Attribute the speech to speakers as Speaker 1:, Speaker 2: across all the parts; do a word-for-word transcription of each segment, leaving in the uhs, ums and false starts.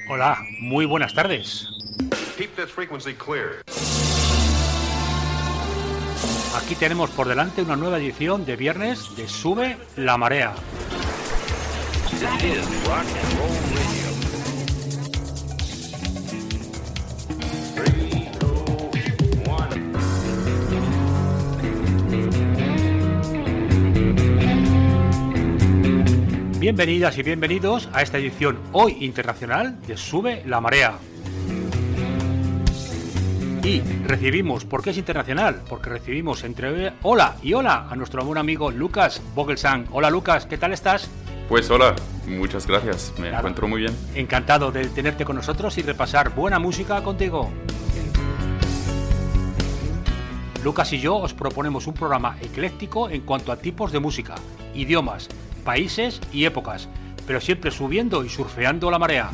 Speaker 1: Hola, muy buenas tardes.
Speaker 2: Keep this frequency clear.
Speaker 1: Aquí tenemos por delante una nueva edición de viernes de Sube la Marea.
Speaker 3: This is Rock and Roll Radio.
Speaker 2: Three, two, one.
Speaker 1: Bienvenidas y bienvenidos a esta edición hoy internacional de Sube la Marea. Y recibimos, ¿por qué es internacional? Porque recibimos entre hola y hola a nuestro buen amigo Lucas Vogelsang. Hola Lucas, ¿qué tal estás?
Speaker 4: Pues hola, muchas gracias, me
Speaker 1: Claro.
Speaker 4: encuentro muy bien.
Speaker 1: Encantado de tenerte con nosotros y repasar buena música contigo. Lucas y yo os proponemos un programa ecléctico en cuanto a tipos de música, idiomas, países y épocas, pero siempre subiendo y surfeando la marea.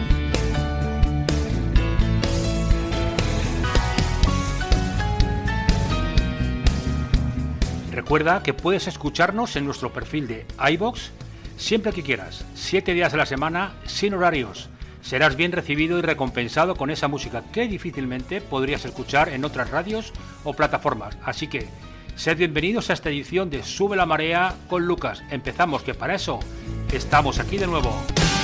Speaker 1: Recuerda que puedes escucharnos en nuestro perfil de iVoox siempre que quieras, siete días a la semana, sin horarios. Serás bien recibido y recompensado con esa música que difícilmente podrías escuchar en otras radios o plataformas. Así que, sed bienvenidos a esta edición de Sube la Marea con Lucas. Empezamos, que para eso estamos aquí de nuevo.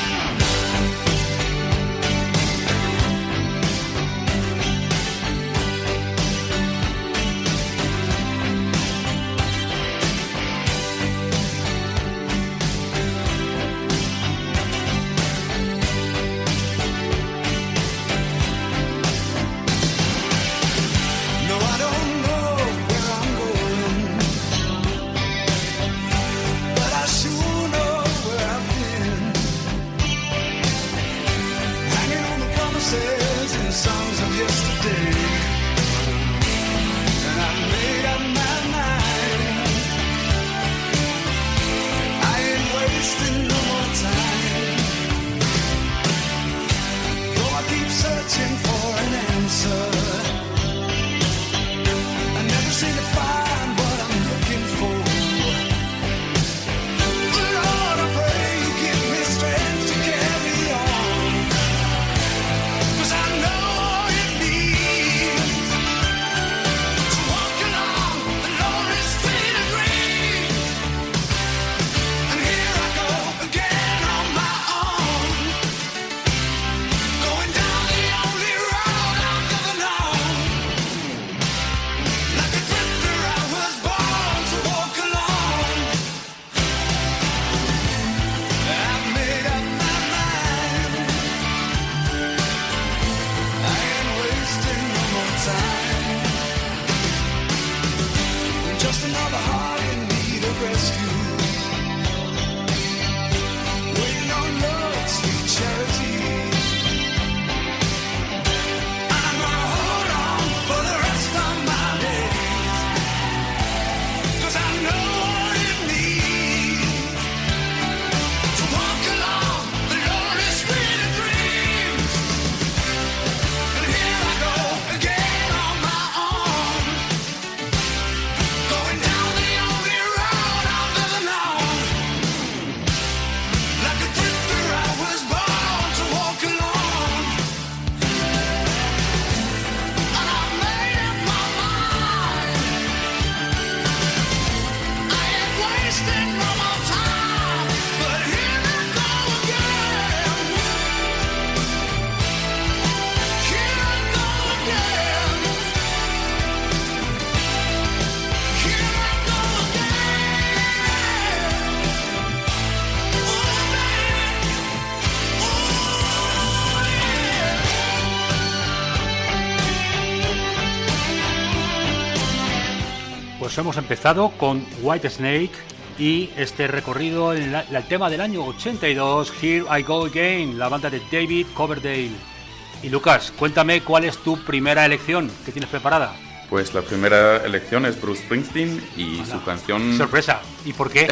Speaker 1: Pues hemos empezado con Whitesnake y este recorrido en la, la, el tema del año ochenta y dos, Here I Go Again, la banda de David Coverdale. Y Lucas, cuéntame cuál es tu primera elección que tienes preparada.
Speaker 4: Pues la primera elección es Bruce Springsteen y
Speaker 1: Hola.
Speaker 4: Su canción...
Speaker 1: Sorpresa, ¿y por qué?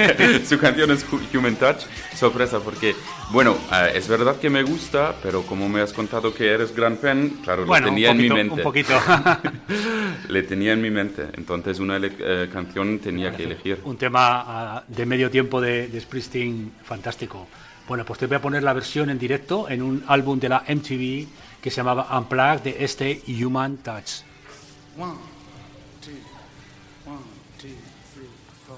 Speaker 4: Su canción es Human Touch. Sorpresa, porque, bueno, uh, es verdad que me gusta, pero como me has contado que eres gran fan, claro,
Speaker 1: bueno,
Speaker 4: lo tenía
Speaker 1: un poquito,
Speaker 4: en mi mente.
Speaker 1: un poquito.
Speaker 4: Le tenía en mi mente, entonces una ele- uh, canción tenía que elegir.
Speaker 1: Un tema uh, de medio tiempo de, de Springsteen fantástico. Bueno, pues te voy a poner la versión en directo en un álbum de la M T V que se llamaba Unplugged de este Human Touch.
Speaker 5: One, two, one, two, three, four.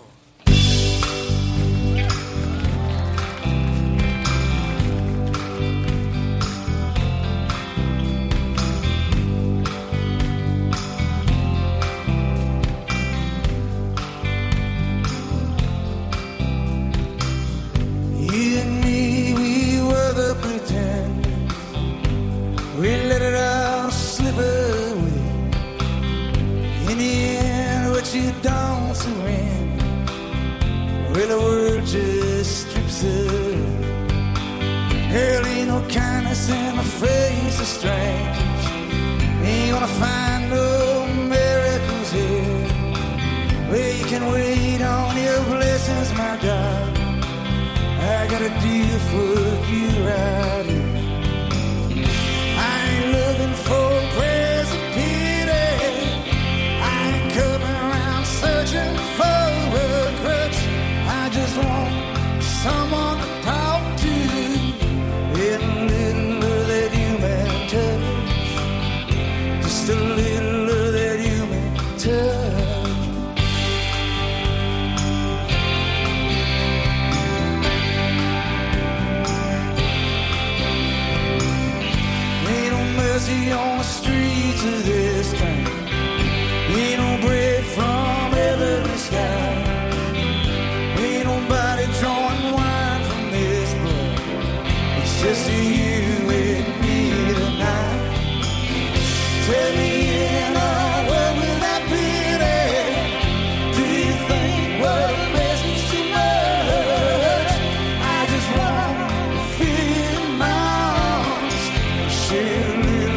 Speaker 5: You and me, we were the pretend. We let it all slip away. In the end, what you don't surrender, well, the world just strips away. There ain't no kindness in the face of strangers. Ain't gonna find no miracles here. Well, you can wait on your blessings, my God. I got a deal for you right here. I ain't looking for praise and pity. I ain't coming around searching for a crutch. I just want someone to talk to. And a little of that human touch. Just a little of that human touch. Mercy on the streets of this town. Ain't no bread from heavenly sky. Ain't nobody drawing wine from this blood. It's just you and me tonight. Tell me in a world without pity, do you think what message too much? I just want to feel in my arms. Share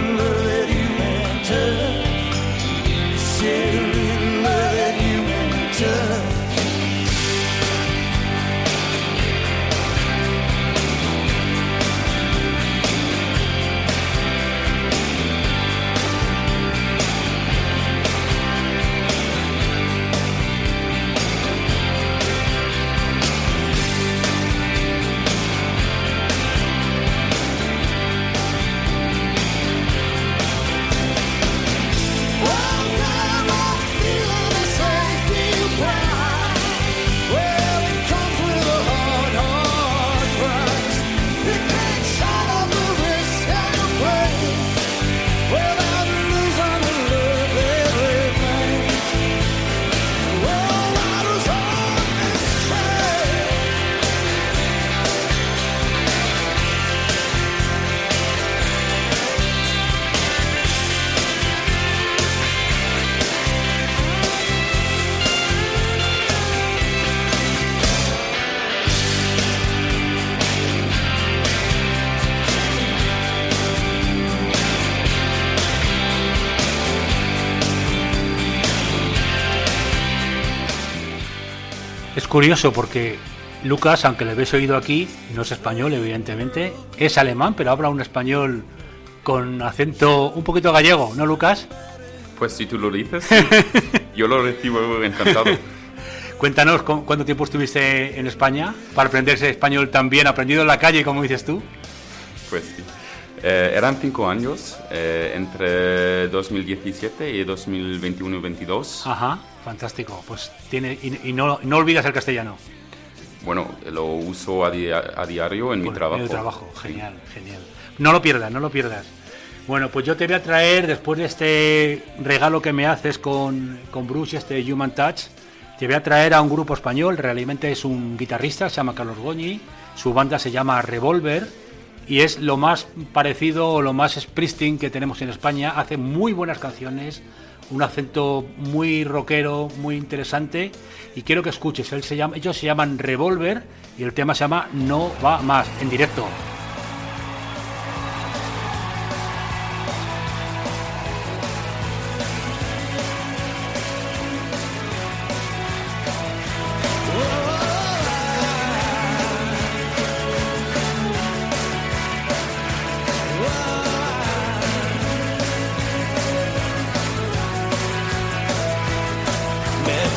Speaker 1: Es curioso porque Lucas, aunque le habéis oído aquí, no es español, evidentemente, es alemán, pero habla un español con acento un poquito gallego, ¿no, Lucas?
Speaker 4: Pues si tú lo dices, sí. Yo lo recibo encantado.
Speaker 1: Cuéntanos, ¿cuánto tiempo estuviste en España para aprender ese español tan bien aprendido en la calle, como dices tú?
Speaker 4: Pues sí. Eh, eran cinco años, eh, entre dos mil diecisiete y dos mil veintiuno y veintidós.
Speaker 1: Ajá, fantástico. Pues tiene y, y no, no olvidas el castellano.
Speaker 4: Bueno, lo uso a, di a diario en
Speaker 1: bueno,
Speaker 4: mi trabajo.
Speaker 1: En el trabajo, genial, sí. Genial. No lo pierdas, no lo pierdas. Bueno, pues yo te voy a traer, después de este regalo que me haces con, con Bruce, este Human Touch, te voy a traer a un grupo español. Realmente es un guitarrista, se llama Carlos Goñi, su banda se llama Revolver y es lo más parecido o lo más Springsteen que tenemos en España. Hace muy buenas canciones, un acento muy rockero, muy interesante, y quiero que escuches. Él se llama, ellos se llaman Revolver y el tema se llama No va más, en directo.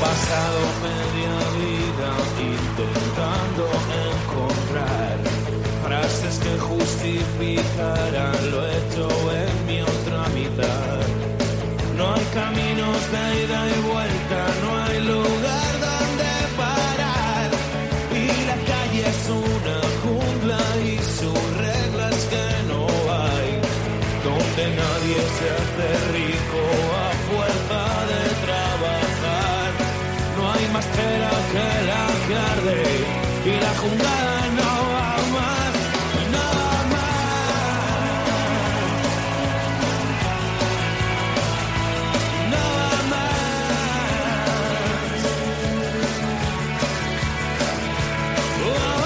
Speaker 6: Pasado media vida intentando encontrar mi cara, lo echo en mi otra mitad. No hay caminos de ida y vuelta, no hay lugar donde parar. Y la calle es una jungla y sus reglas que no hay. Donde nadie se hace rico a fuerza de trabajar. No hay más cera que la que arde y la jungla no va más, no va más, no va más. Oh,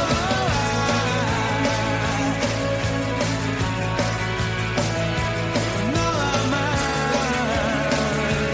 Speaker 6: no va más.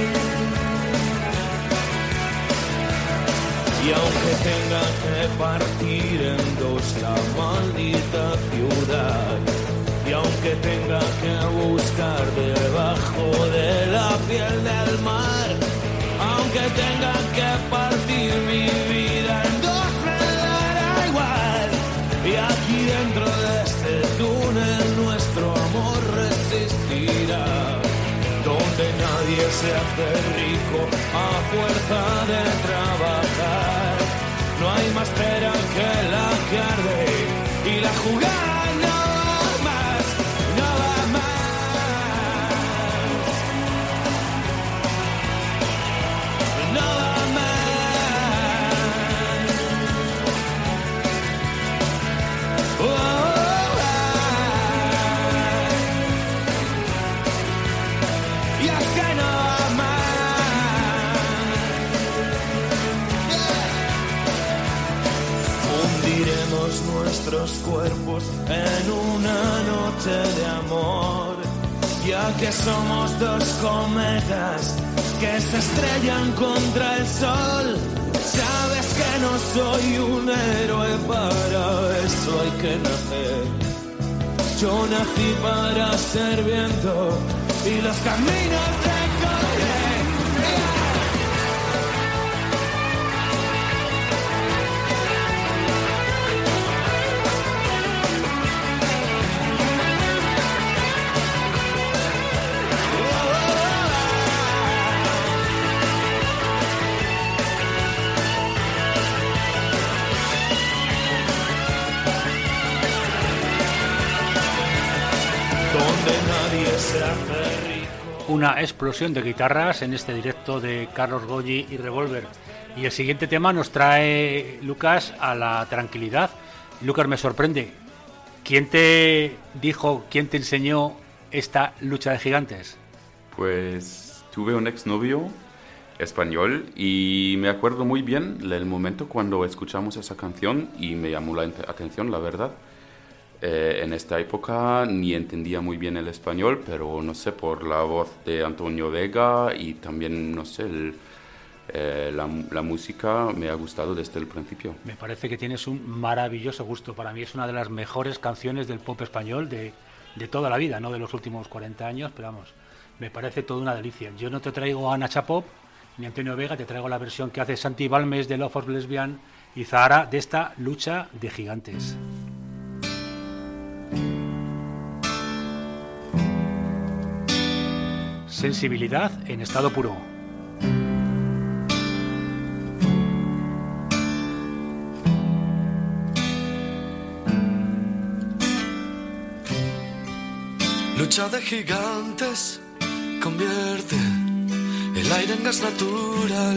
Speaker 6: Y aunque tenga que partir en dos la maldita ciudad, y aunque tenga que buscar debajo de la piel del mar, aunque tenga que partir mi vida en dos me dará igual. Y aquí dentro de este túnel nuestro amor resistirá. Donde nadie se hace rico a fuerza de trabajar. No hay más pera que la que arde y la jugada no va más, no va más, no va más. Oh, oh, oh. Y es que no va más. Hundiremos nuestros cuerpos en una noche de amor, ya que somos dos cometas que se estrellan contra el sol. Sabes que no soy un héroe, para eso hay que nacer. Yo nací para ser viento y los caminos recorreré.
Speaker 1: Una explosión de guitarras en este directo de Carlos Golli y Revolver. Y el siguiente tema nos trae Lucas a la tranquilidad. Lucas, me sorprende. ¿Quién te dijo, quién te enseñó esta lucha de gigantes?
Speaker 4: Pues tuve un exnovio español y me acuerdo muy bien el momento cuando escuchamos esa canción y me llamó la atención, la verdad. Eh, en esta época ni entendía muy bien el español, pero no sé, por la voz de Antonio Vega y también, no sé, el, eh, la, la música me ha gustado desde el principio.
Speaker 1: Me parece que tienes un maravilloso gusto. Para mí es una de las mejores canciones del pop español de, de toda la vida, no de los últimos cuarenta años, pero vamos, me parece toda una delicia. Yo no te traigo a Nacha Pop ni a Antonio Vega, te traigo la versión que hace Santi Balmes de Love of Lesbian y Zahara de esta lucha de gigantes. Sensibilidad en estado puro.
Speaker 7: Lucha de gigantes convierte el aire en gas natural.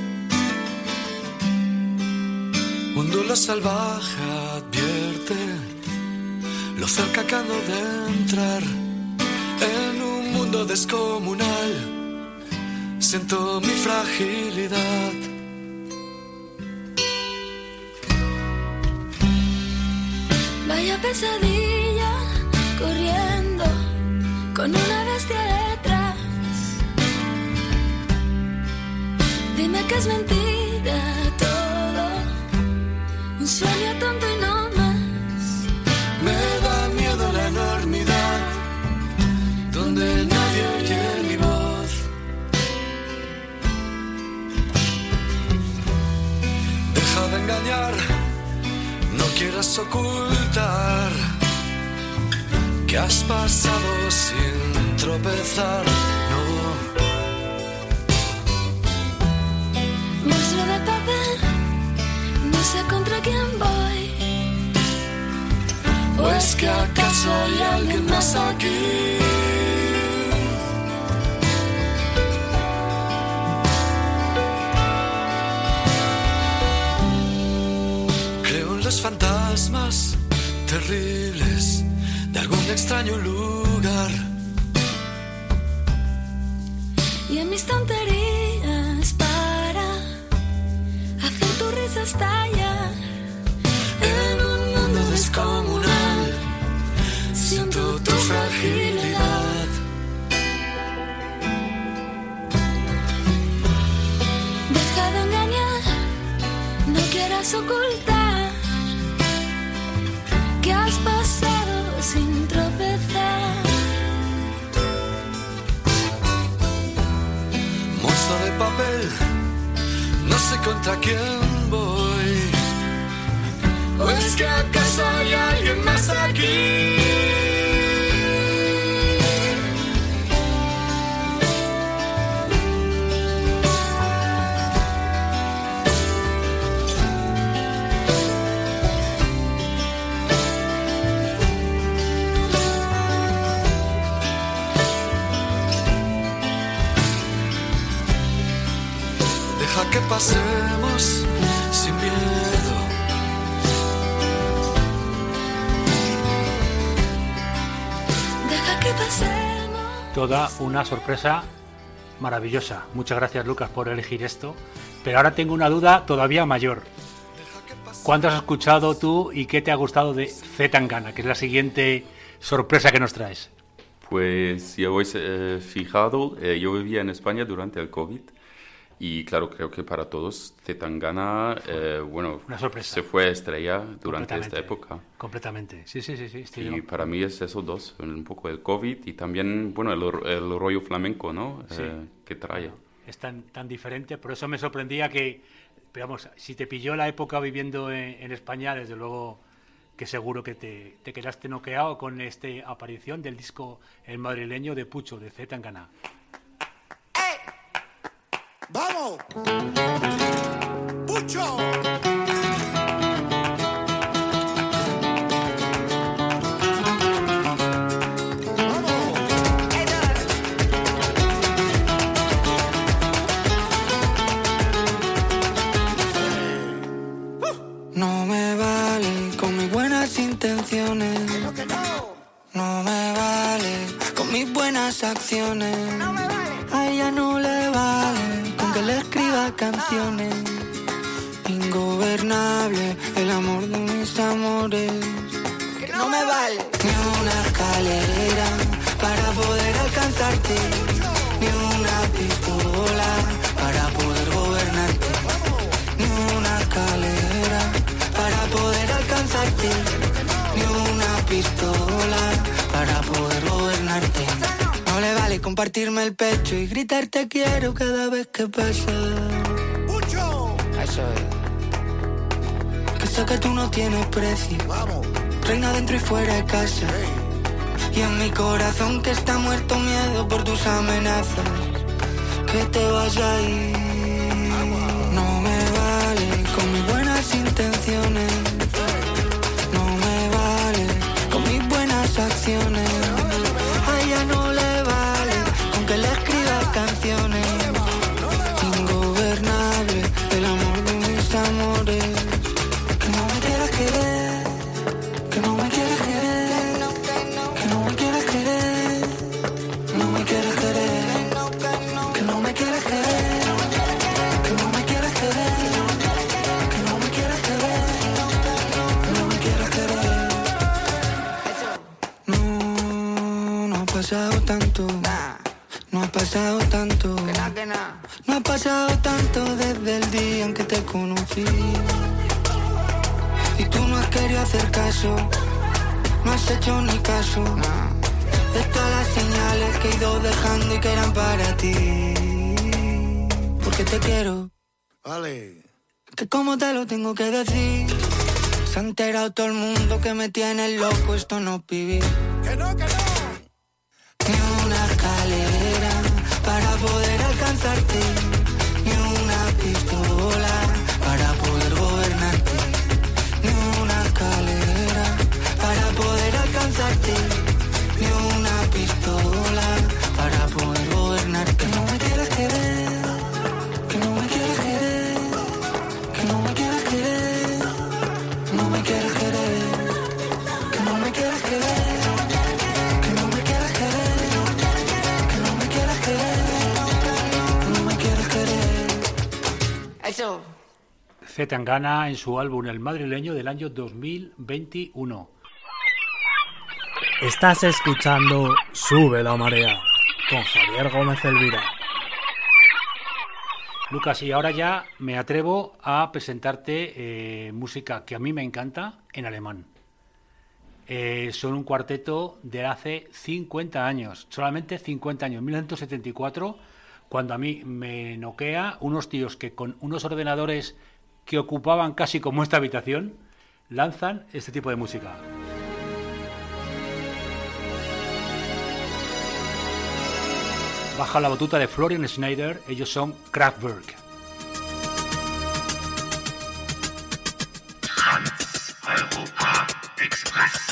Speaker 7: Un duelo salvaje advierte lo cerca que ando de entrar en un mundo descomunal. Siento mi fragilidad.
Speaker 8: Vaya pesadilla corriendo con una bestia detrás. Dime que es mentira todo, un sueño tonto y no más.
Speaker 7: Me da miedo la enormidad, donde nadie oye mi voz. Deja de engañar, no quieras ocultar que has pasado sin tropezar, no.
Speaker 8: Monstruo de papel, no sé contra quién voy.
Speaker 7: ¿O es que acaso hay alguien más aquí? Creo en los fantasmas terribles de algún extraño lugar.
Speaker 8: Y en mis tonterías para hacer tu risa estallar.
Speaker 7: En un mundo descomunal siento tu fragilidad.
Speaker 8: Deja de engañar, no quieras ocultar que has pasado sin tropezar.
Speaker 7: Monstruo de papel, no sé contra quién voy. ¿O es que acaso hay alguien más aquí? Deja que pasemos sin miedo.
Speaker 8: Deja que pasemos.
Speaker 1: Toda una sorpresa maravillosa. Muchas gracias, Lucas, por elegir esto. Pero ahora tengo una duda todavía mayor. ¿Cuánto has escuchado tú y qué te ha gustado de C. Tangana, que es la siguiente sorpresa que nos traes?
Speaker 4: Pues si habéis eh, fijado, eh, yo vivía en España durante el COVID y claro, creo que para todos C. Tangana, eh, bueno,
Speaker 1: una sorpresa.
Speaker 4: Se fue estrella durante esta época.
Speaker 1: Completamente, sí, sí, sí. sí
Speaker 4: y para mí es esos dos, un poco el COVID y también, bueno, el, el rollo flamenco, ¿no?
Speaker 1: Sí.
Speaker 4: Eh, que trae.
Speaker 1: Es tan, tan diferente, por eso me sorprendía que, digamos, si te pilló la época viviendo en, en España, desde luego que seguro que te, te quedaste noqueado con esta aparición del disco El Madrileño de Pucho, de C. Tangana.
Speaker 5: ¡Vamos! ¡Pucho!
Speaker 9: No me vale con mis buenas intenciones. No me vale con mis buenas acciones. A ella no le vale con que le escriba canciones. Ingobernable el amor de mis amores. Que no me vale ni una escalera para poder alcanzarte, ni una pistola para poder gobernarte, ni una escalera para poder alcanzarte, ni una pistola para poder gobernarte. No le vale compartirme el pecho y gritar te quiero cada vez que pasa.
Speaker 5: ¡Pucho!
Speaker 9: Eso es. Que sé que tú no tienes precio.
Speaker 5: ¡Vamos!
Speaker 9: Reina dentro y fuera de casa.
Speaker 5: Hey.
Speaker 9: Y en mi corazón que está muerto miedo por tus amenazas. Que te vas a ir. No me vale con mis buenas intenciones. No me vale con mis buenas acciones. A ella no le vale con que le escriba canciones. Ingobernable el amor de mis amores. Que no me quieras querer, que no me quieras querer, que no me quieras querer, no me quieras querer, que no me quieras querer, que no me quieras querer, que no me quieras querer, que no me quieras querer. No, no ha pasado tanto, no ha pasado tanto, no ha pasado tanto desde el día en que te conocí. Y tú no has querido hacer caso, no has hecho ni caso de todas las señales que he ido dejando y que eran para ti. Porque te quiero.
Speaker 5: Vale.
Speaker 9: Que como te lo tengo que decir, se ha enterado todo el mundo que me tiene loco, esto no es vivir.
Speaker 5: que no, que no.
Speaker 9: Ni una escalera para poder alcanzarte, ni una pistola para poder gobernarte, ni una escalera para poder alcanzarte, ni una pistola para poder gobernarte. Que no me quieres querer, que no me quieres querer, que no me quieres querer, no me quieres querer, que no me quieres querer. Eso.
Speaker 1: C. Tangana en su álbum El Madrileño del año dos mil veintiuno.
Speaker 10: Estás escuchando Sube la Marea con Javier Gómez Elvira.
Speaker 1: Lucas, y ahora ya me atrevo a presentarte eh, música que a mí me encanta en alemán. Eh, son un cuarteto de hace cincuenta años, solamente cincuenta años, mil novecientos setenta y cuatro, cuando a mí me noquea unos tíos que con unos ordenadores que ocupaban casi como esta habitación, lanzan este tipo de música. Baja la batuta de Florian Schneider, ellos son Kraftwerk.
Speaker 11: Europa Express.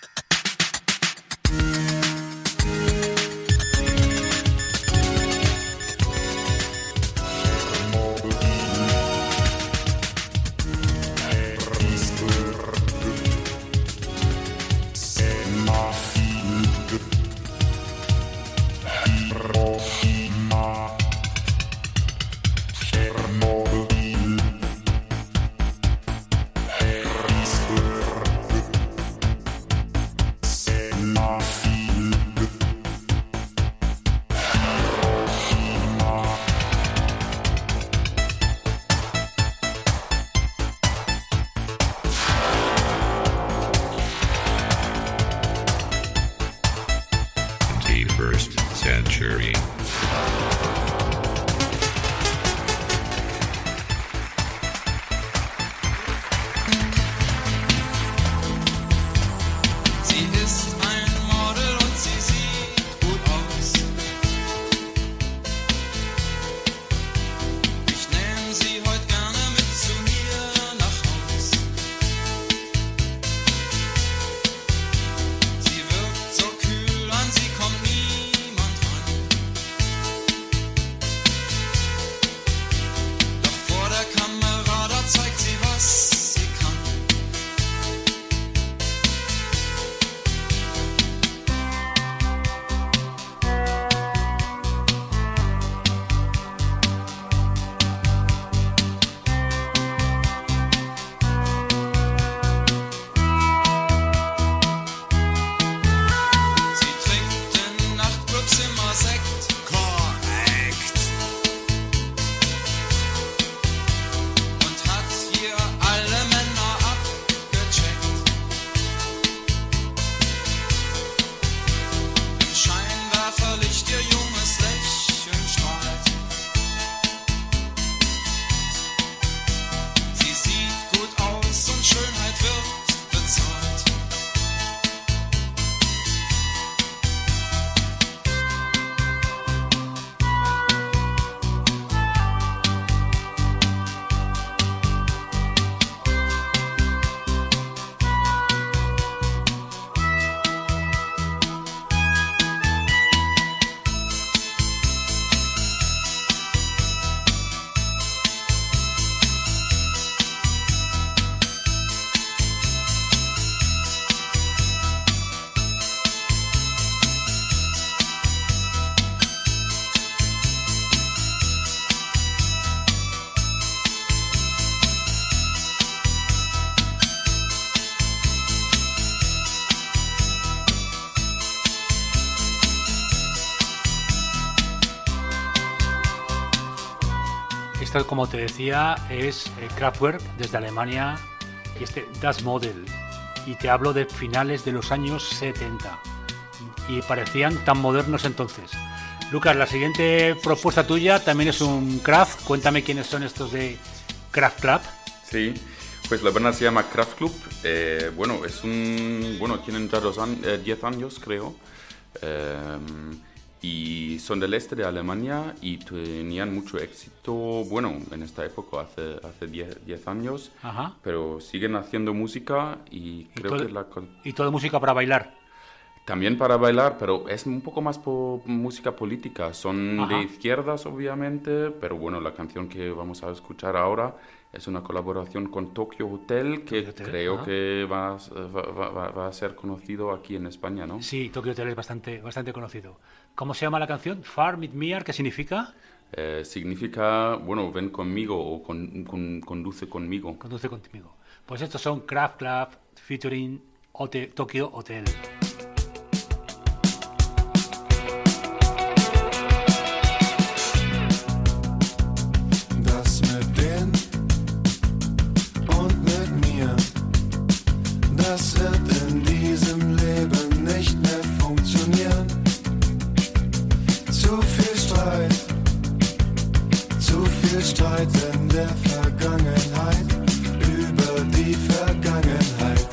Speaker 1: Esto, como te decía, es eh, Kraftwerk desde Alemania y este Das Model. Y te hablo de finales de los años setenta. Y parecían tan modernos entonces. Lucas, la siguiente propuesta tuya también es un Kraft. Cuéntame quiénes son estos de Kraft Club.
Speaker 4: Sí, Pues la banda se llama Kraftklub. Eh, bueno, es un, bueno, tienen ya dos an- eh, diez años, creo. Eh, y son del este de Alemania y tenían mucho éxito, bueno, en esta época, hace, hace diez, diez años.
Speaker 1: Ajá.
Speaker 4: Pero siguen haciendo música y
Speaker 1: Y
Speaker 4: creo
Speaker 1: todo-
Speaker 4: que la... col-
Speaker 1: Y toda música para bailar.
Speaker 4: También para bailar, pero es un poco más por música política. Son
Speaker 1: Ajá.
Speaker 4: de izquierdas, obviamente, pero bueno, la canción que vamos a escuchar ahora es una colaboración con Tokyo Hotel, que
Speaker 1: Tokyo Hotel,
Speaker 4: creo
Speaker 1: ajá.
Speaker 4: que va, a- va, va- va a ser conocido aquí en España, ¿no?
Speaker 1: Sí, Tokyo Hotel es bastante, bastante conocido. ¿Cómo se llama la canción? Far Mit Mir, ¿qué significa?
Speaker 4: Eh, significa, bueno, ven conmigo o con- con- conduce conmigo.
Speaker 1: Conduce conmigo. Pues estos son Kraft Club featuring Hotel, Tokyo Hotel.
Speaker 5: Das mit denen und mit mir, das wird in diesem Leben nicht mehr funktionieren. Zu viel Streit, zu viel Streit in der Vergangenheit, über die Vergangenheit.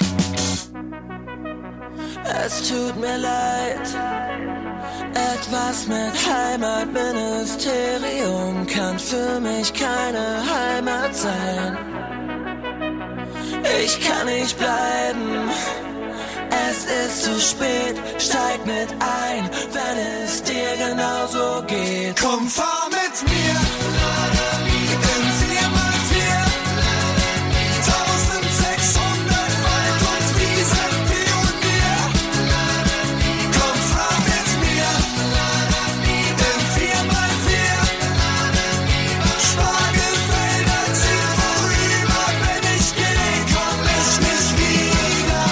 Speaker 9: Es tut mir leid, etwas mit Heimatministerium kann für mich keine Heimat sein. Ich kann nicht bleiben, es ist zu spät, steig mit ein, wenn es dir genauso geht.
Speaker 5: Komm, fahr mit mir in vier mal vier, eintausendsechshundert Wald und Wiesenpionier. Komm, fahr mit mir in vier mal vier, Spargelfelder ziehen vorüber, wenn ich geh, komm ich nicht wieder.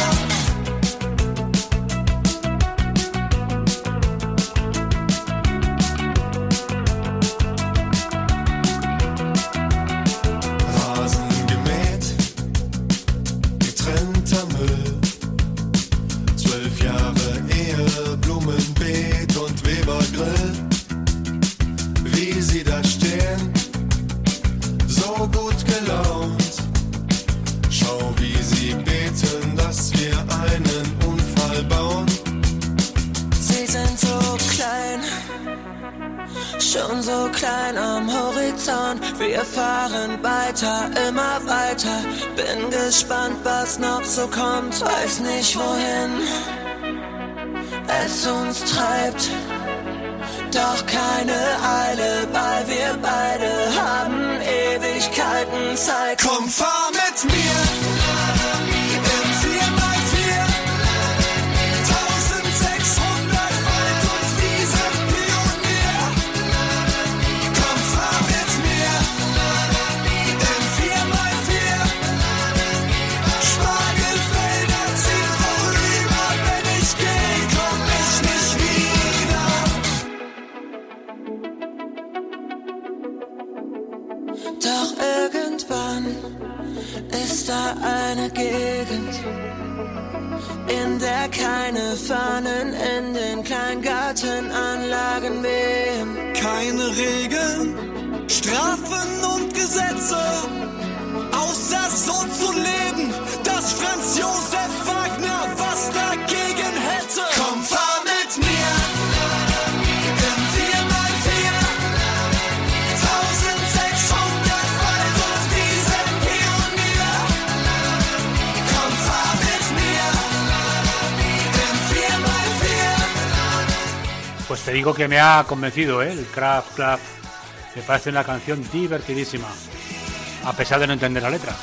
Speaker 5: Rasen gemäht, getrennter Müll. Zwölf Jahre Ehe, Blumenbeet und Webergrill. Wie sie da stehen, so gut gelaunt. Schau, wie sie beten, dass wir einen Unfall bauen.
Speaker 9: Sie sind so klein, schon so klein am Horizont. Wir fahren weiter, immer weiter. Bin gespannt, was noch so kommt. Weiß nicht wohin es uns treibt. Doch keine Eile, weil wir beide haben Ewigkeiten Zeit.
Speaker 5: Komm, fahr mit mir in vier mal vier, eintausendsechshundert Wald und Wiesenpionier. Komm, fahr mit mir in vier mal vier, Spargelfelder ziehen vorüber, wenn ich geh, komm ich nicht wieder.
Speaker 9: Doch irgendwann ist da eine Gegend, in der keine Fahnen in den Kleingartenanlagen wehen.
Speaker 5: Keine Regeln, Strafen und Gesetze, außer so zu leben, dass Franz Josef Wagner was dagegen hätte. Komm, fahr mit mir in vier mal vier, eintausendsechshundert Wald und Wiesenpionier. Komm, fahr mit mir in vier mal vier.
Speaker 1: Pues te digo que me ha convencido, ¿eh? El Kraft Club. Me parece una canción divertidísima, a pesar de no entender la letra.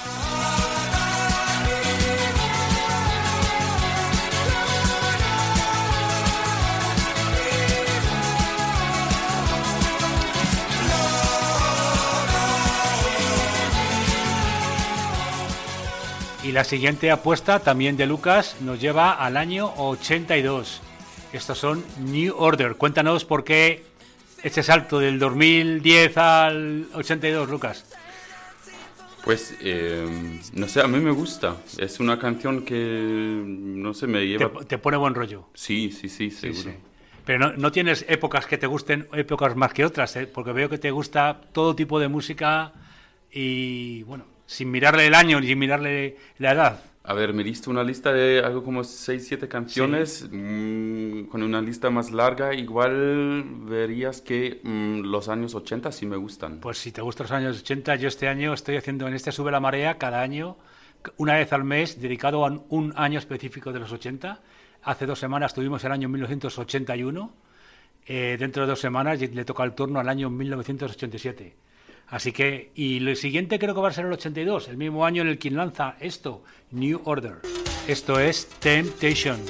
Speaker 1: Y la siguiente apuesta, también de Lucas, nos lleva al año ochenta y dos. Estos son New Order. Cuéntanos por qué ese salto del dos mil diez al ochenta y dos, Lucas.
Speaker 4: Pues, eh, no sé, a mí me gusta. Es una canción que, no sé, me lleva...
Speaker 1: Te, te pone buen rollo.
Speaker 4: Sí, sí, sí, seguro.
Speaker 1: Sí, sí. Pero no, no tienes épocas que te gusten, épocas más que otras, ¿eh? Porque veo que te gusta todo tipo de música y, bueno, sin mirarle el año ni mirarle la edad.
Speaker 4: A ver, me diste una lista de algo como seis, siete canciones. Sí. Mm, con una lista más larga, igual verías que mm, los años ochenta sí me gustan.
Speaker 1: Pues si te gustan los años ochenta, yo este año estoy haciendo en este Sube la Marea cada año, una vez al mes, dedicado a un año específico de los ochenta. Hace dos semanas tuvimos el año mil novecientos ochenta y uno. Eh, dentro de dos semanas le toca el turno al año mil novecientos ochenta y siete. Así que, y lo siguiente creo que va a ser el ochenta y dos, el mismo año en el que lanza esto, New Order. Esto es Temptation.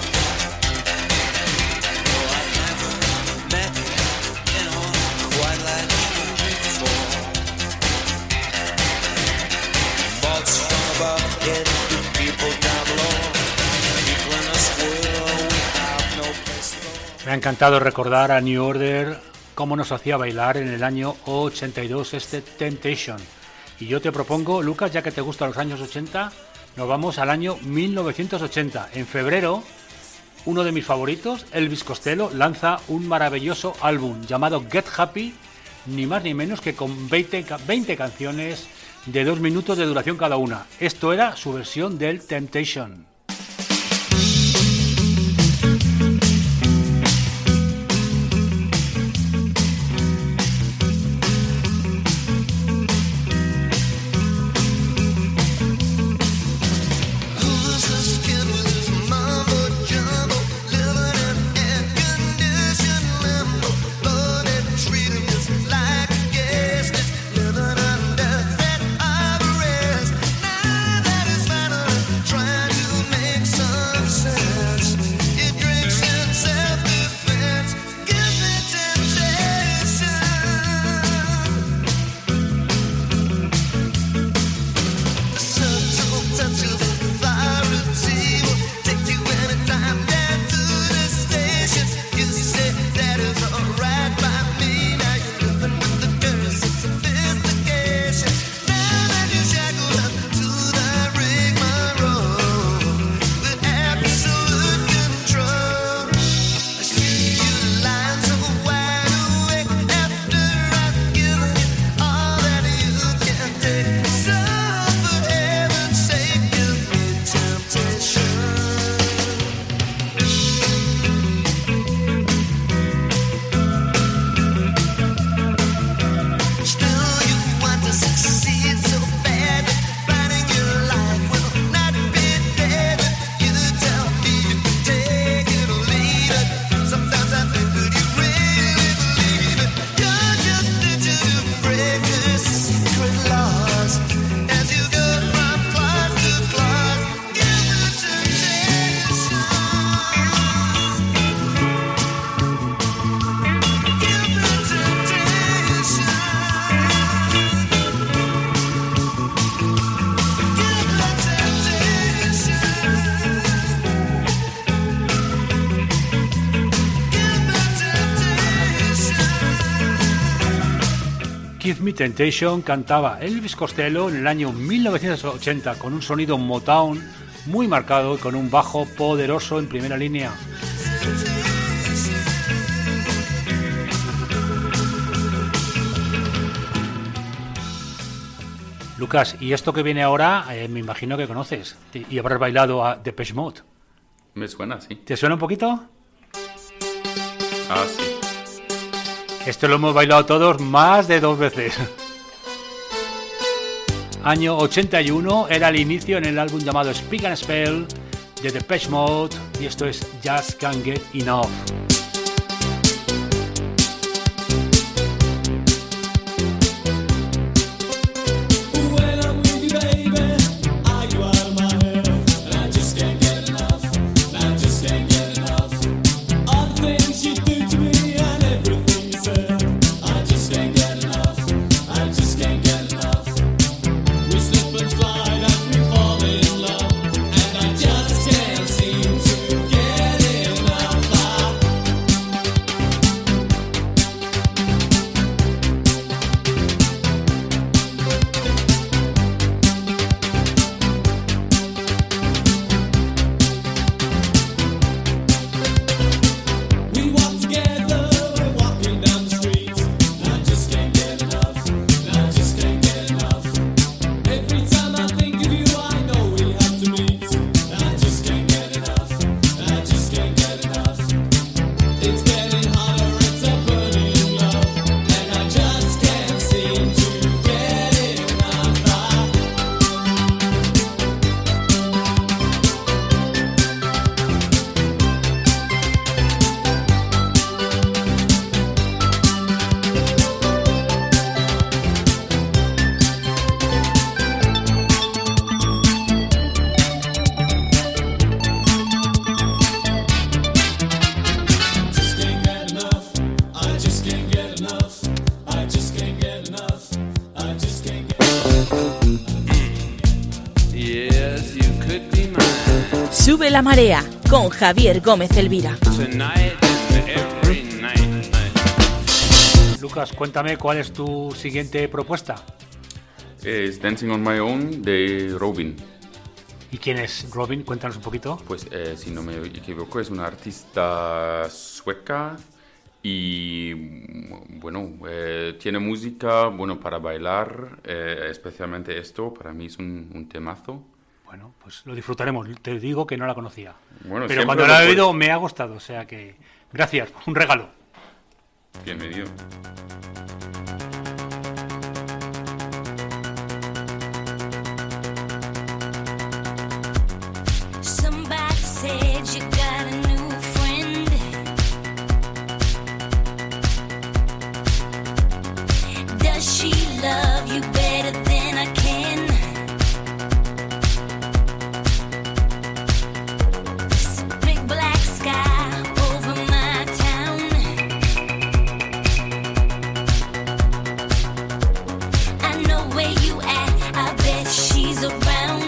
Speaker 12: Quite like
Speaker 1: Me ha encantado recordar a New Order cómo nos hacía bailar en el año ochenta y dos este Temptation. Y yo te propongo, Lucas, ya que te gustan los años ochenta, nos vamos al año mil novecientos ochenta. En febrero, uno de mis favoritos, Elvis Costello, lanza un maravilloso álbum llamado Get Happy, ni más ni menos que con veinte, veinte canciones de dos minutos de duración cada una. Esto era su versión del Temptation. Give Me Temptation cantaba Elvis Costello en el año mil novecientos ochenta con un sonido Motown muy marcado y con un bajo poderoso en primera línea. Lucas, y esto que viene ahora, eh, me imagino que conoces y habrás bailado a Depeche Mode.
Speaker 4: Me suena, sí.
Speaker 1: ¿Te suena un poquito?
Speaker 4: Ah, sí.
Speaker 1: Esto lo hemos bailado todos más de dos veces. Año ochenta y uno, era el inicio en el álbum llamado Speak and Spell de Depeche Mode y esto es Just Can't Get Enough.
Speaker 12: Sube la marea con Javier Gómez Elvira.
Speaker 6: Tonight
Speaker 3: every night.
Speaker 1: Lucas, cuéntame cuál es tu siguiente propuesta.
Speaker 4: Es Dancing on My Own de Robin.
Speaker 1: ¿Y quién es Robin? Cuéntanos un poquito.
Speaker 4: Pues eh, si no me equivoco es una artista sueca y bueno, eh, tiene música bueno para bailar, eh, especialmente esto para mí es un, un temazo.
Speaker 1: Bueno, pues lo disfrutaremos. Te digo que no la conocía.
Speaker 4: Bueno,
Speaker 1: pero cuando
Speaker 4: lo
Speaker 1: la he oído
Speaker 4: puedes...
Speaker 1: me ha gustado, o sea que gracias, un regalo.
Speaker 4: Bienvenido.
Speaker 8: Said you got a new friend. Does she love you better than I can? This big black sky over my town. I know where you at, I bet she's around.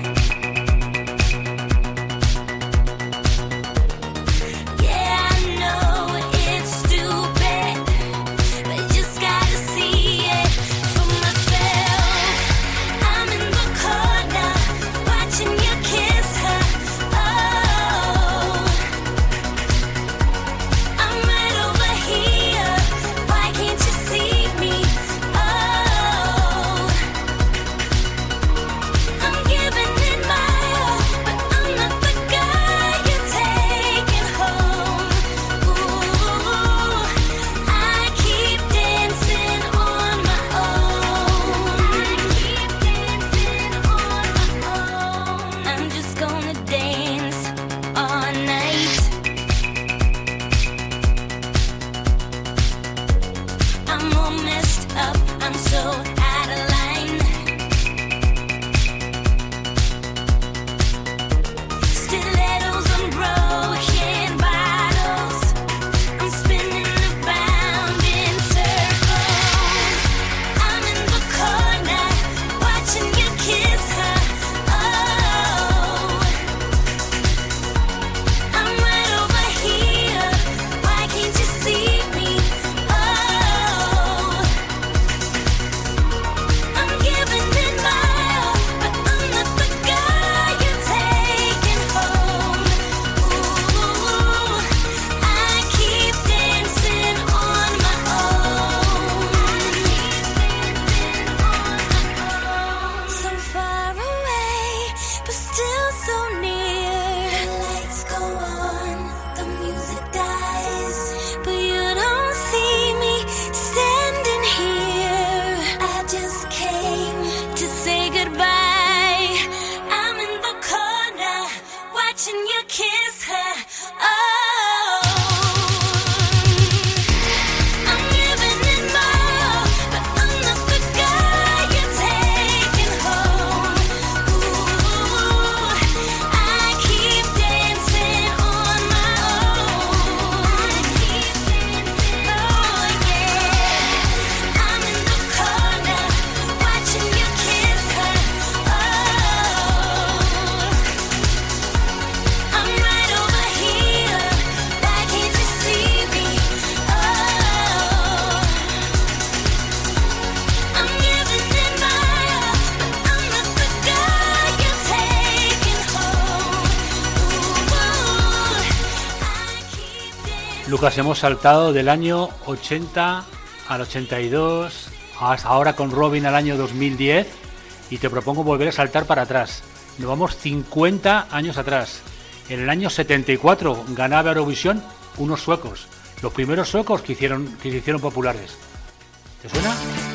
Speaker 1: Lucas, hemos saltado del año ochenta al ochenta y dos, hasta ahora con Robin al año dos mil diez, y te propongo volver a saltar para atrás. Nos vamos cincuenta años atrás. En el año setenta y cuatro ganaba Eurovisión unos suecos, los primeros suecos que hicieron que se hicieron populares. ¿Te suena?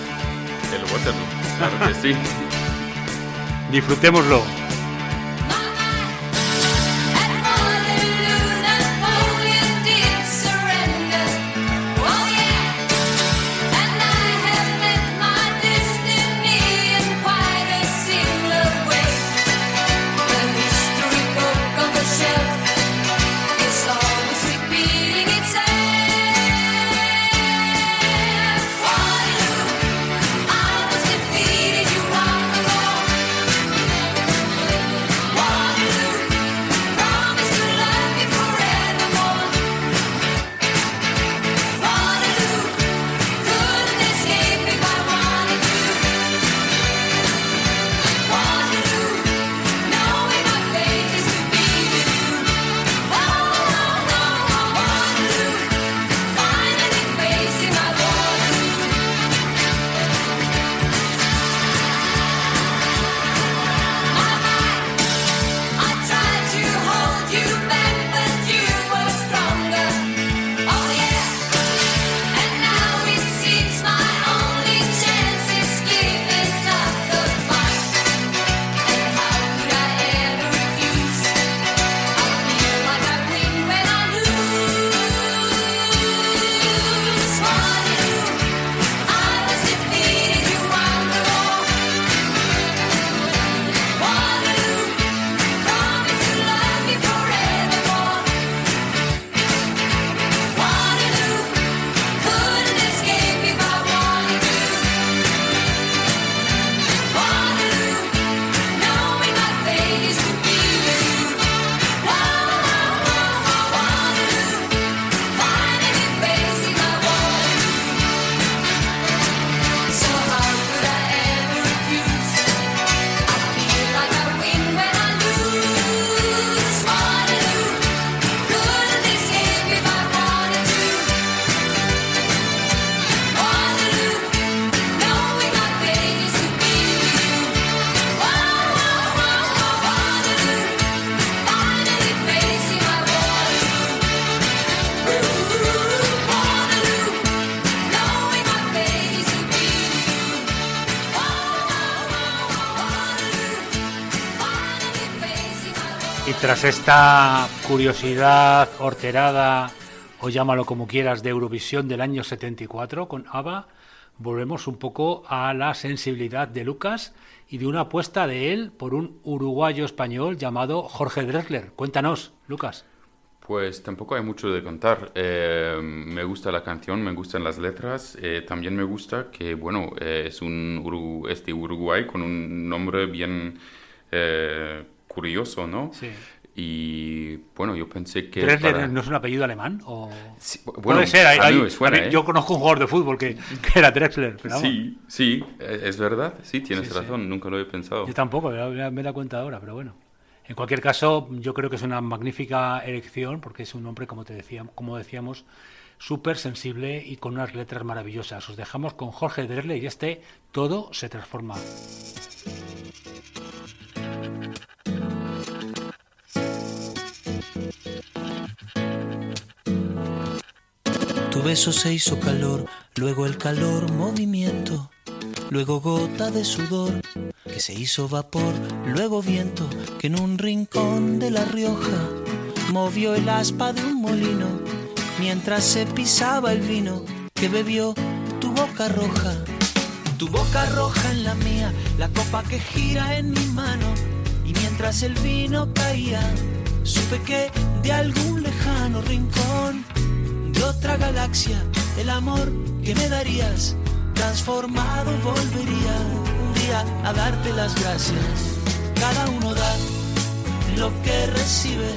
Speaker 4: El Waterloo, claro que sí.
Speaker 1: Disfrutémoslo.
Speaker 8: I was defeated, you are alone.
Speaker 1: tras esta curiosidad horterada, o llámalo como quieras, de Eurovisión del año setenta y cuatro con ABBA, volvemos un poco a la sensibilidad de Lucas y de una apuesta de él por un uruguayo español llamado Jorge Drexler. Cuéntanos, Lucas.
Speaker 4: Pues tampoco hay mucho de contar. Eh, me gusta la canción, me gustan las letras. Eh, también me gusta que, bueno, eh, es un Uru- este Uruguay con un nombre bien eh, curioso, ¿no?
Speaker 1: Sí.
Speaker 4: Y bueno, yo pensé que...
Speaker 1: ¿Drexler
Speaker 4: para...
Speaker 1: no es un apellido alemán? ¿O...
Speaker 4: Sí, bueno,
Speaker 1: puede ser. Hay,
Speaker 4: a mí
Speaker 1: hay,
Speaker 4: me suena,
Speaker 1: a mí,
Speaker 4: ¿eh?
Speaker 1: yo conozco un jugador de fútbol que, que era Drexler. Pero
Speaker 4: sí, sí, es verdad. Sí, tienes
Speaker 1: Sí,
Speaker 4: razón,
Speaker 1: sí.
Speaker 4: nunca lo he pensado.
Speaker 1: Yo tampoco, me he me he dado cuenta ahora, pero bueno. En cualquier caso, yo creo que es una magnífica elección porque es un hombre, como te decía, como decíamos, súper sensible y con unas letras maravillosas. Os dejamos con Jorge Drexler y este Todo se transforma.
Speaker 12: Tu beso se hizo calor, luego el calor movimiento, luego gota de sudor que se hizo vapor, luego viento que en un rincón de La Rioja movió el aspa de un molino mientras se pisaba el vino que bebió tu boca roja. Tu boca roja en la mía, la copa que gira en mi mano, y mientras el vino caía supe que de algún lejano rincón de otra galaxia el amor que me darías transformado volvería un día a darte las gracias. Cada uno da lo que recibe,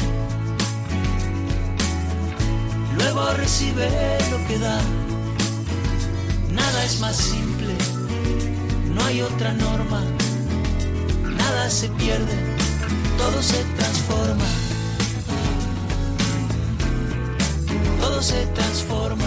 Speaker 12: luego recibe lo que da. Nada es más simple, no hay otra norma. Nada se pierde, todo se transforma. Todo se transforma.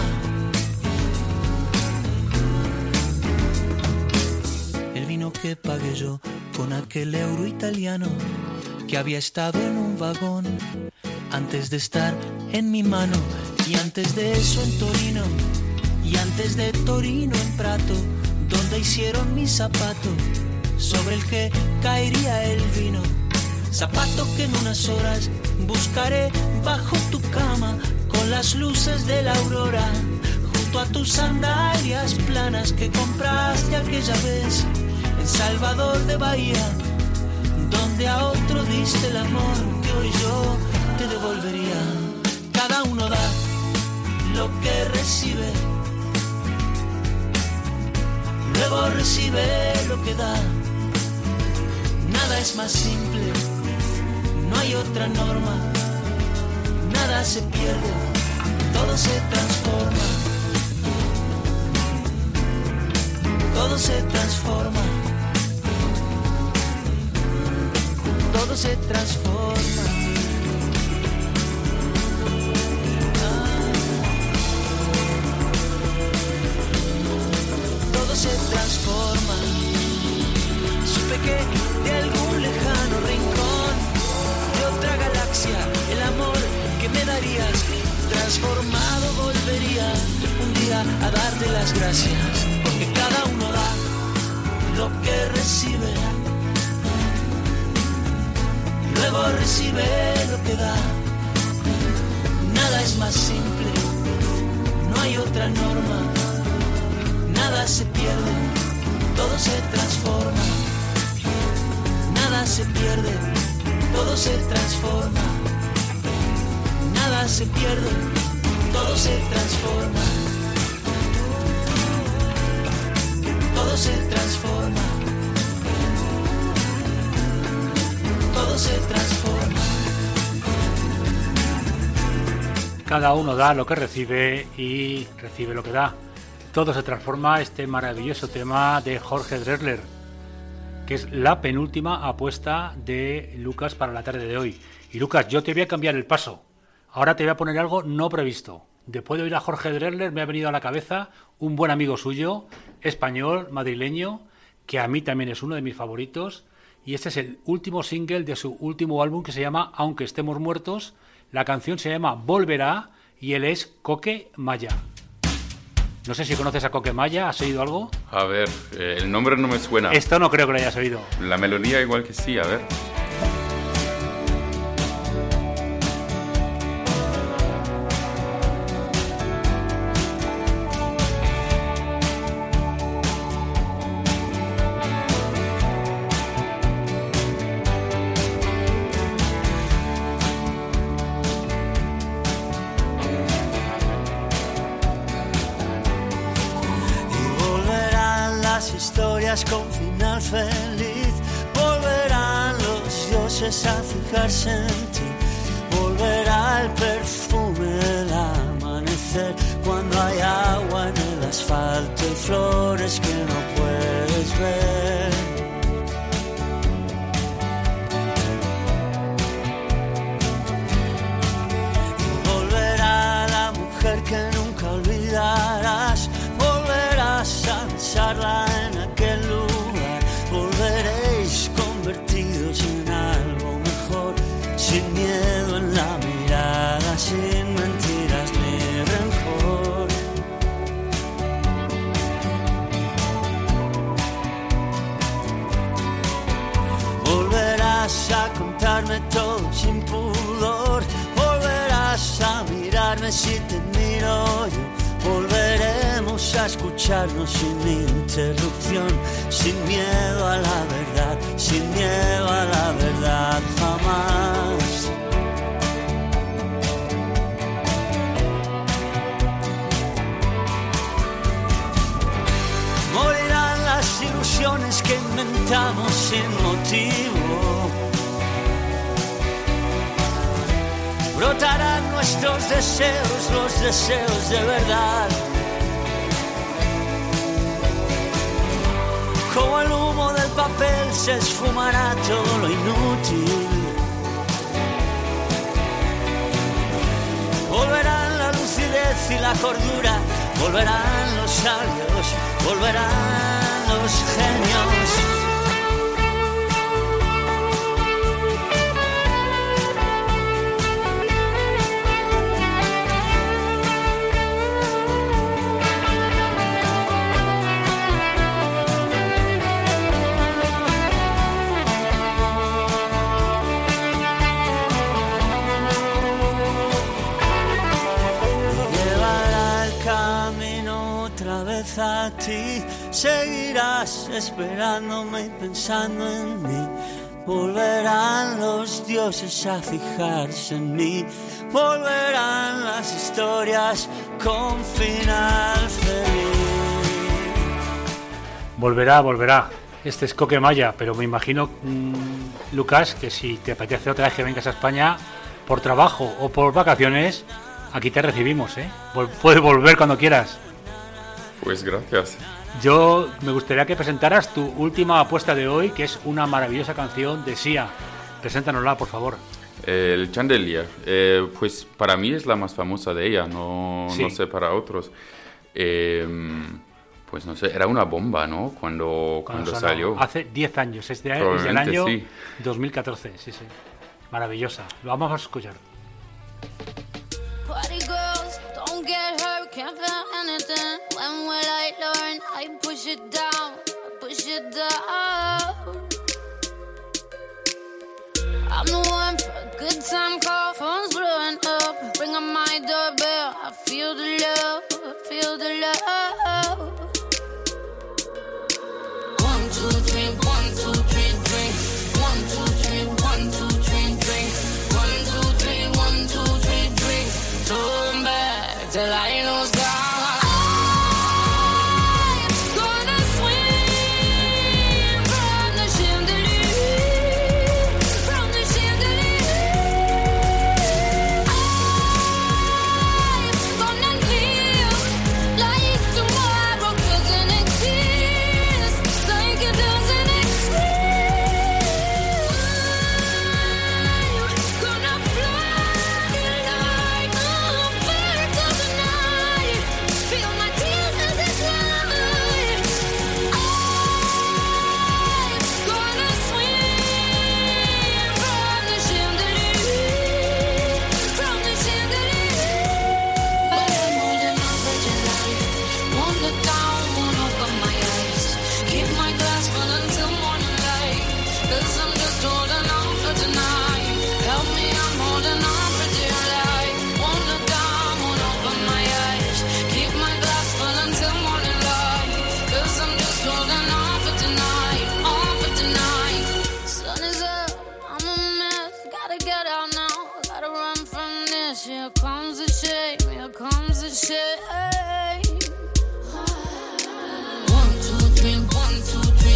Speaker 12: El vino que pagué yo con aquel euro italiano que había estado en un vagón antes de estar en mi mano, y antes de eso en Torino, y antes de Torino en Prato, donde hicieron mi zapato sobre el que caería el vino. Zapato que en unas horas buscaré bajo tu cama con las luces de la aurora, junto a tus sandalias planas que compraste aquella vez en Salvador de Bahía, donde a otro diste el amor que hoy yo te devolvería. Cada uno da lo que recibe, luego recibe lo que da. Nada es más simple, no hay otra norma. Nada se pierde, todo se transforma. Todo se transforma. Todo se transforma. Ah. Todo se transforma. Supe que de algún lejano rincón de otra galaxia el amor que me darías transformado volvería un día a darte las gracias, porque cada uno da lo que recibe, luego recibe lo que da. Nada es más simple, no hay otra norma. Nada se pierde, todo se transforma. Nada se pierde, todo se transforma. Nada se pierde, todo se transforma. Todo se transforma. Todo se transforma.
Speaker 1: Cada uno da lo que recibe y recibe lo que da. Todo se transforma, este maravilloso tema de Jorge Drexler, que es la penúltima apuesta de Lucas para la tarde de hoy. Y Lucas, yo te voy a cambiar el paso. Ahora te voy a poner algo no previsto. Después de oír a Jorge Drexler me ha venido a la cabeza un buen amigo suyo, español, madrileño, que a mí también es uno de mis favoritos, y este es el último single de su último álbum que se llama Aunque estemos muertos. La canción se llama Volverá y él es Coque Maya. No sé si conoces a Coque Maya, ¿has oído algo?
Speaker 4: A ver, eh, el nombre no me suena.
Speaker 1: Esto no creo que lo hayas oído.
Speaker 4: La melodía igual que sí, a ver.
Speaker 12: historias con final feliz. Volverán los dioses a fijarse en ti. Volverá el perfume del amanecer cuando hay agua en el asfalto y flores que no puedes ver. Y volverá la mujer que nunca olvidarás. Volverás a besarla en aquel lugar. Volveréis convertidos en algo mejor, sin miedo en la mirada, sin mentiras ni rencor. Volverás a contarme todo sin pudor. Volverás a mirarme si te miro yo. Volveremos a escucharnos sin interrupción, sin miedo a la verdad, sin miedo a la verdad jamás. Morirán las ilusiones que inventamos sin motivo. Brotarán nuestros deseos, los deseos de verdad. Como el humo del papel se esfumará todo lo inútil. Volverán la lucidez y la cordura. Volverán los sabios, volverán los genios. A ti seguirás esperándome y pensando en mí. Volverán los dioses a fijarse en mí. Volverán las historias con final feliz.
Speaker 1: Volverá, volverá. Este es Coquemaya, pero me imagino, mmm, Lucas, que si te apetece otra vez que vengas a España por trabajo o por vacaciones, aquí te recibimos, ¿eh? Vol- puedes volver cuando quieras.
Speaker 4: Pues gracias.
Speaker 1: Yo me gustaría que presentaras tu última apuesta de hoy, que es una maravillosa canción de Sia. Preséntanosla, por favor.
Speaker 4: El Chandelier, eh, pues para mí es la más famosa de ella, no, sí. no sé para otros. Eh, pues no sé, era una bomba, ¿no? Cuando, cuando, cuando salió.
Speaker 1: Hace diez años, es, de, es del año sí. dos mil catorce, sí, sí. Maravillosa, lo vamos a escuchar.
Speaker 8: Party girls, don't get hurt, can't feel anything. When will I learn? I push it down, push it down. I'm the one for a good time call, phone's blowing up. Bring on my doorbell, I feel the love, I feel the love. One, two, three, one, two, three, drink. One, two, three, one, two, three, drink. One, two, three, one, two, three, drink. Turn back till I lose God. One, two, three, one, two, three.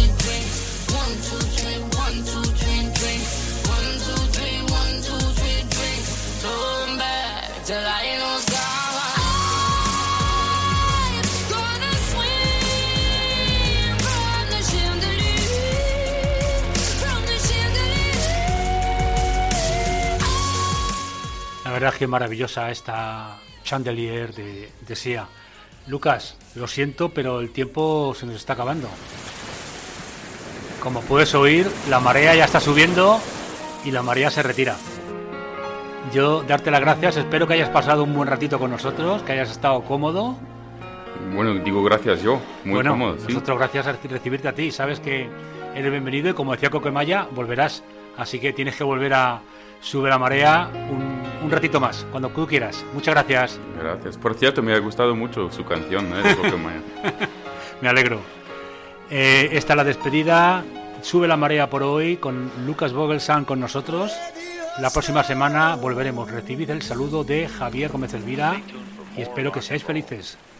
Speaker 1: verdad es que maravillosa esta Chandelier de, de Sia. Lucas, lo siento, pero el tiempo se nos está acabando. Como puedes oír, la marea ya está subiendo y la marea se retira. Yo darte las gracias, espero que hayas pasado un buen ratito con nosotros, que hayas estado cómodo.
Speaker 4: Bueno, digo gracias yo, muy
Speaker 1: bueno,
Speaker 4: cómodo. Sí.
Speaker 1: Nosotros gracias a recibirte a ti, sabes que eres bienvenido y como decía Coquemaya, volverás, así que tienes que volver a Sube la Marea un, un ratito más, cuando tú quieras. Muchas gracias.
Speaker 4: Gracias. Por cierto, me ha gustado mucho su canción, ¿eh? De Coquemaya.
Speaker 1: Me alegro. Eh, esta es la despedida. Sube la Marea por hoy con Lucas Vogelsang con nosotros. La próxima semana volveremos. Recibid el saludo de Javier Gómez Elvira y espero que seáis felices.